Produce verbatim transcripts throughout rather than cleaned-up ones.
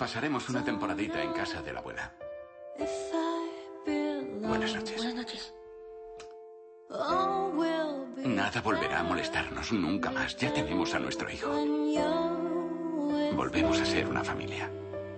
Pasaremos una temporadita en casa de la abuela. Buenas noches. Buenas noches. Nada volverá a molestarnos nunca más. Ya tenemos a nuestro hijo. Volvemos a ser una familia.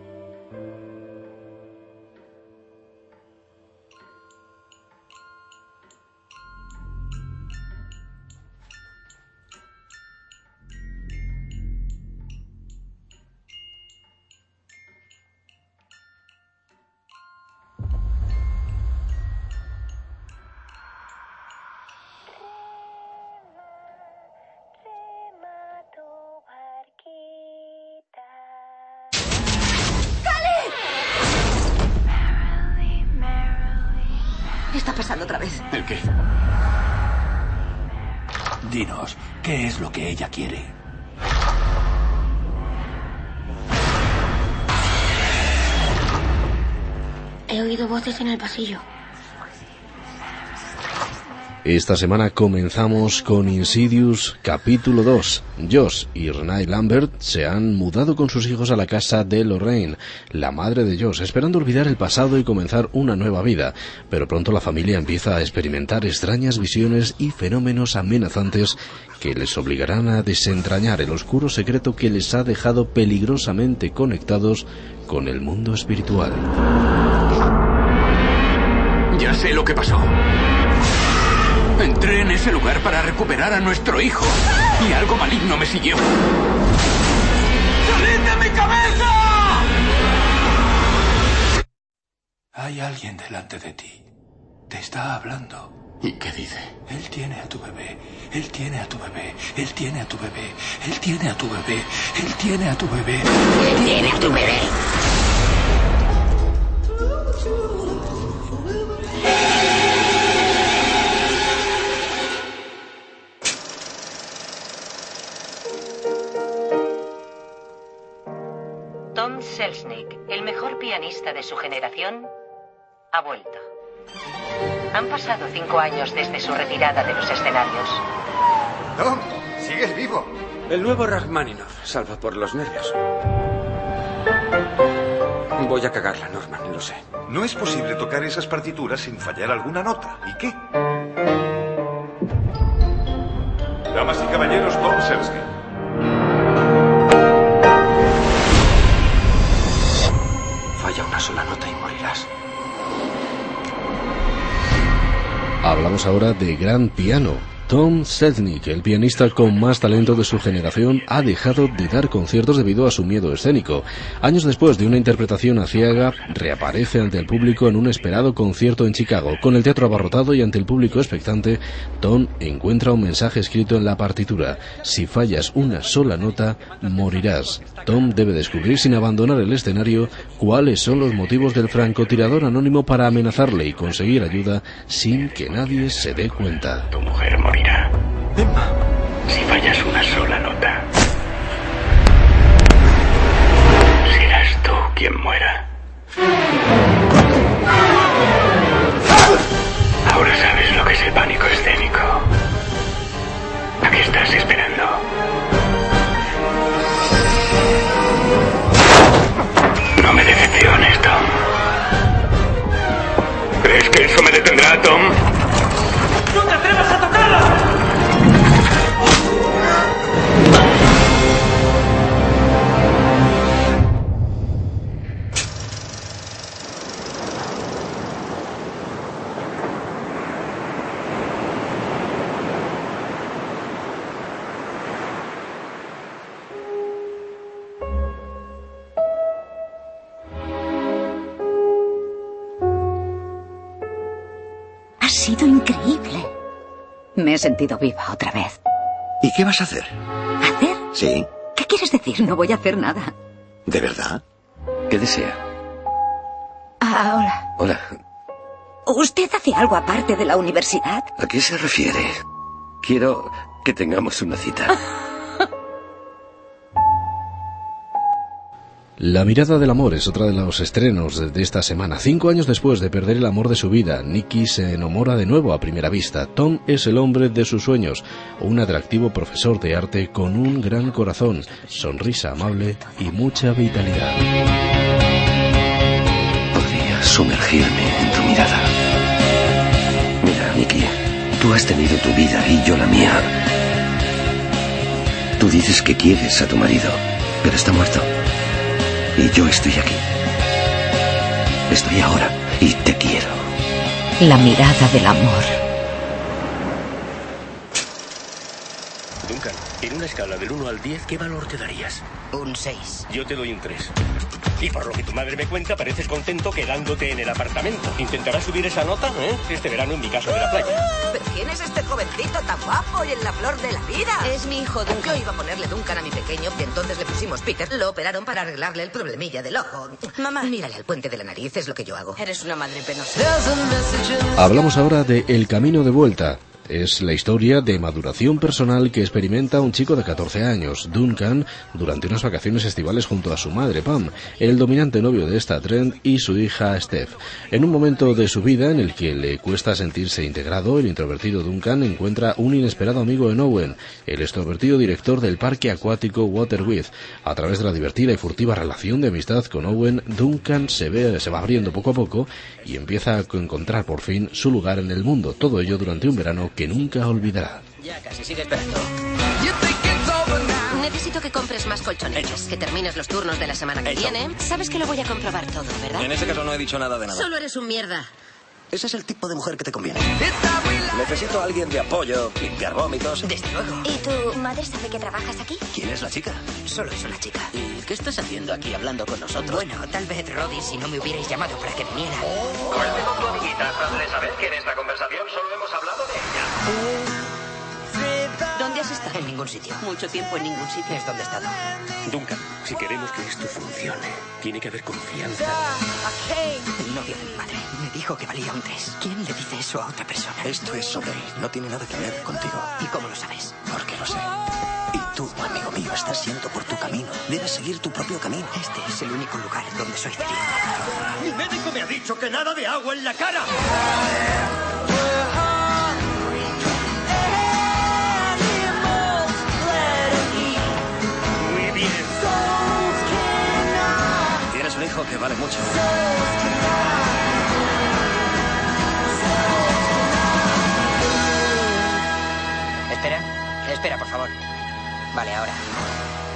¿Qué está pasando otra vez? ¿El qué? Dinos, ¿qué es lo que ella quiere? He oído voces en el pasillo. Esta semana comenzamos con Insidious capítulo dos. Josh y Renee Lambert se han mudado con sus hijos a la casa de Lorraine, la madre de Josh, esperando olvidar el pasado y comenzar una nueva vida. Pero pronto la familia empieza a experimentar extrañas visiones y fenómenos amenazantes que les obligarán a desentrañar el oscuro secreto que les ha dejado peligrosamente conectados con el mundo espiritual. Ya sé lo que pasó. Entré en ese lugar para recuperar a nuestro hijo y algo maligno me siguió. ¡Salid de mi cabeza! Hay alguien delante de ti. Te está hablando. ¿Y qué dice? Él tiene a tu bebé. Él tiene a tu bebé. Él tiene a tu bebé. Él tiene a tu bebé. Él tiene a tu bebé. Él tiene a tu bebé. Tom Selznick, el mejor pianista de su generación, ha vuelto. Han pasado cinco años desde su retirada de los escenarios. Tom, sigues vivo. El nuevo Rachmaninoff, salva por los nervios. Voy a cagarla, Norman, lo sé. No es posible tocar esas partituras sin fallar alguna nota. ¿Y qué? Damas y caballeros, Tom Selznick. Falla una sola nota y morirás. Hablamos ahora de gran piano. Tom Selznick, el pianista con más talento de su generación, ha dejado de dar conciertos debido a su miedo escénico. Años después de una interpretación aciaga, reaparece ante el público en un esperado concierto en Chicago. Con el teatro abarrotado y ante el público expectante, Tom encuentra un mensaje escrito en la partitura: si fallas una sola nota, morirás. Tom debe descubrir sin abandonar el escenario cuáles son los motivos del francotirador anónimo para amenazarle y conseguir ayuda sin que nadie se dé cuenta. Tu mujer morirá. Emma. Si fallas una sola nota, serás tú quien muera. Ahora sabes lo que es el pánico escénico. ¿A qué estás esperando? No me decepciones, Tom. ¿Crees que eso me detendrá, Tom? ¡No te atrevas a tocarla! Ha sido increíble. Me he sentido viva otra vez. ¿Y qué vas a hacer? ¿Hacer? Sí. ¿Qué quieres decir? No voy a hacer nada. ¿De verdad? ¿Qué desea? Ah, hola. Hola. ¿Usted hace algo aparte de la universidad? ¿A qué se refiere? Quiero que tengamos una cita. La mirada del amor es otra de los estrenos de esta semana. Cinco años después de perder el amor de su vida, Nikki se enamora de nuevo a primera vista. Tom es el hombre de sus sueños, un atractivo profesor de arte con un gran corazón, sonrisa amable y mucha vitalidad. sumergirme en tu mirada. Mira, Nikki, tú has tenido tu vida y yo la mía. Tú dices que quieres a tu marido, pero está muerto. Y yo estoy aquí. Estoy ahora y te quiero. La mirada del amor. Duncan, en una escala del uno al diez, ¿qué valor te darías? Un seis. Yo te doy un tres. Y por lo que tu madre me cuenta, pareces contento quedándote en el apartamento. ¿Intentarás subir esa nota, eh? Este verano en mi casa de la playa. ¿Pero quién es este jovencito tan guapo y en la flor de la vida? Es mi hijo Duncan. Yo iba a ponerle Duncan a mi pequeño y entonces le pusimos Peter. Lo operaron para arreglarle el problemilla del ojo. Mamá. Mírale al puente de la nariz, es lo que yo hago. Eres una madre penosa. Hablamos ahora de El camino de vuelta. Es la historia de maduración personal que experimenta un chico de catorce años, Duncan, durante unas vacaciones estivales junto a su madre, Pam, el dominante novio de esta Trent y su hija, Steph. En un momento de su vida en el que le cuesta sentirse integrado, el introvertido Duncan encuentra un inesperado amigo en Owen, el extrovertido director del parque acuático Waterwith. A través de la divertida y furtiva relación de amistad con Owen, Duncan se, ve, se va abriendo poco a poco y empieza a encontrar por fin su lugar en el mundo. Todo ello durante un verano que nunca olvidará. Ya casi, sigue esperando. Necesito que compres más colchonetas, que termines los turnos de la semana que Hecho. viene. Sabes que lo voy a comprobar todo, ¿verdad? En ese caso no he dicho nada de nada. Solo eres un mierda. Ese es el tipo de mujer que te conviene. Necesito a alguien de apoyo, limpiar vómitos. Desde luego. ¿Y tu madre sabe que trabajas aquí? ¿Quién es la chica? Solo es una chica. ¿Y qué estás haciendo aquí hablando con nosotros? Bueno, tal vez, Roddy, si no me hubierais llamado para que viniera. Cuente con tu amiguita. Hazle saber que en esta conversación solo hemos hablado de ella. ¿Dónde has estado? En ningún sitio. Mucho tiempo en ningún sitio. Es donde he estado. Duncan, si queremos que esto funcione, tiene que haber confianza. El novio de mi madre me dijo que valía un tres. ¿Quién le dice eso a otra persona? Esto es sobre él. No tiene nada que ver contigo. ¿Y cómo lo sabes? Porque lo sé. Y tú, amigo mío, estás yendo por tu camino. Debes seguir tu propio camino. Este es el único lugar donde soy feliz. Mi médico me ha dicho que nada de agua en la cara. Muy bien. Tienes un hijo que vale mucho. Espera, espera, por favor. Vale, ahora.